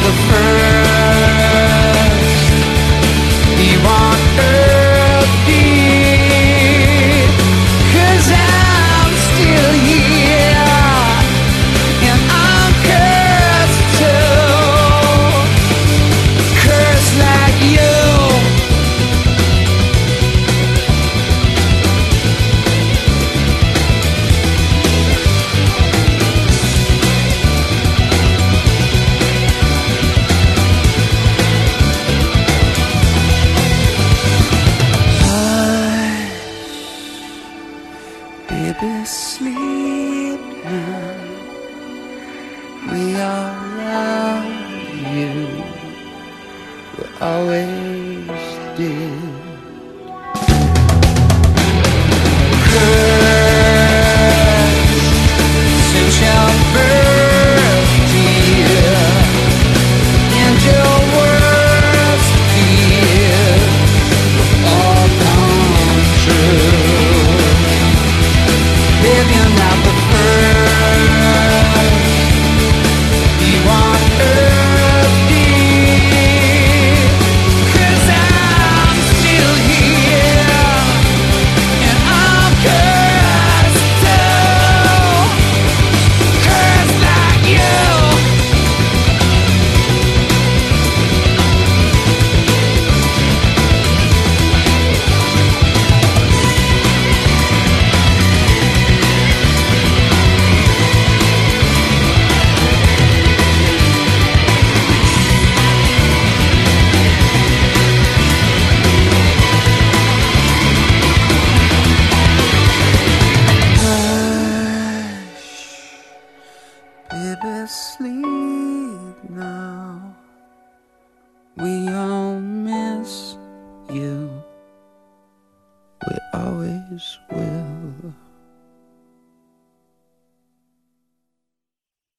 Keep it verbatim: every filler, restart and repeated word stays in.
the first. He won't hurt me, 'cause I'm still here, and I'm cursed too, cursed like you. Baby, sleep now. We all love you. We always did. Cursed since your birth, dear, and your worst fears all come true. If you're not the first, you won't hurt me, 'cause I'm still here, and I'm cursed too, cursed like you. Baby, sleep.